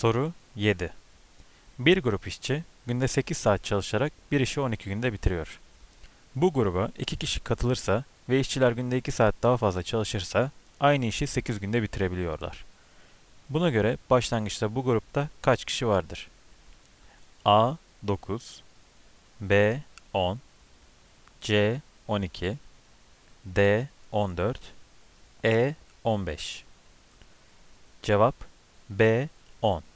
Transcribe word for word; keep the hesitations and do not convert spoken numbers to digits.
Soru yedi. Bir grup işçi günde sekiz saat çalışarak bir işi on iki günde bitiriyor. Bu gruba iki kişi katılırsa ve işçiler günde iki saat daha fazla çalışırsa aynı işi sekiz günde bitirebiliyorlar. Buna göre başlangıçta bu grupta kaç kişi vardır? A dokuz, B on, C on iki, D on dört, E on beş. Cevap B on.